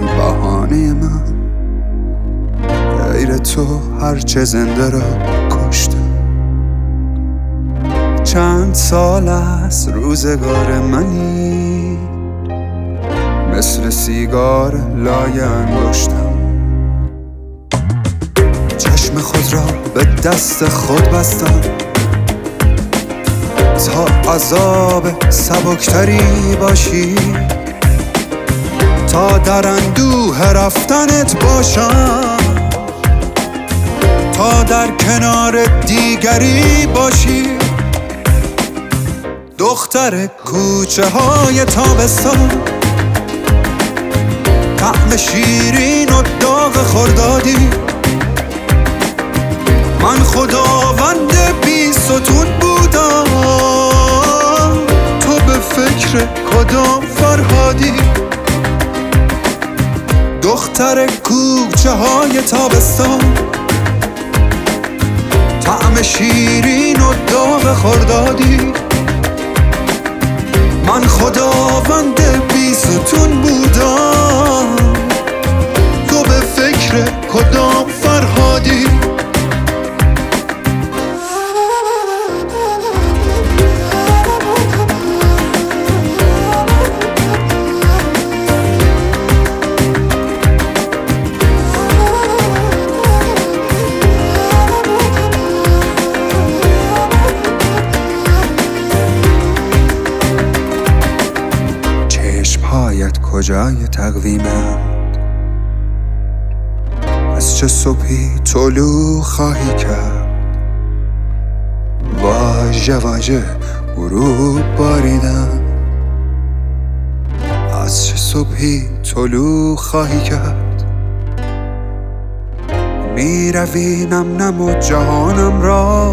بهانه من غیر تو هرچه زنده را کشته. چند سال از روزگار منی مثل سیگار لای انگشتم. چشم خود را به دست خود بستم تا عذاب سبکتری باشی، تا در اندوه رفتنت باشم، تا در کنار دیگری باشی. دختر کوچه های تابستان، طعم شیرین و داغ خردادی. من خداوند بی ستون بودم، تو به فکر کدام فرهادی؟ دختر کوچه های تابستان، طعم شیرین و داغ خردادی. من خداوند بی ستون بودم، تو به فکر کدام فرهادی؟ چشمهایت کجای تقویمند؟ از چه صبحی طلوع خواهی کرد؟ واژه واژه غروب باریدن. از چه صبحی طلوع خواهی کرد؟ میروی نم نم و جهانم را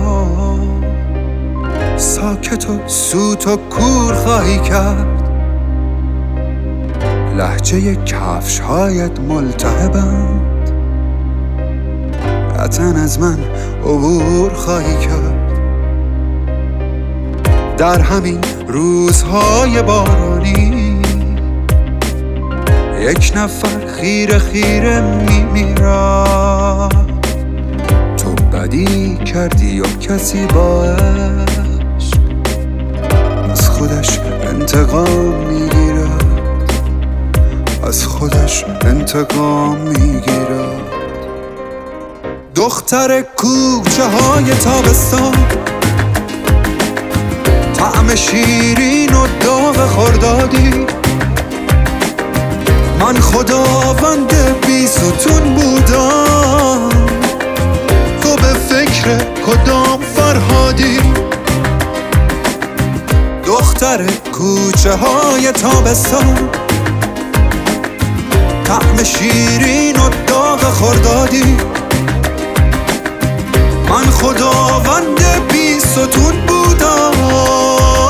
ساکت و سوت و کور خواهی کرد. لهجه کفش‌هایت ملتهبند، قطعاً از من عبور خواهی کرد. در همین روزهای بارانی یک نفر خیره خیره میمیرد. تو بدی کردی و کسی با عشق از خودش انتقام میگیرد، از خودش انتقام میگیرد. دختر کوچه های تابستان، طعم شیرین و داغ خردادی. من خداوند بی ستون بودم، تو به فکر کدام فرهادی؟ دختر کوچه های تابستان، طعم شیرین و داغ خردادی. من خداوند بی ستون بودم،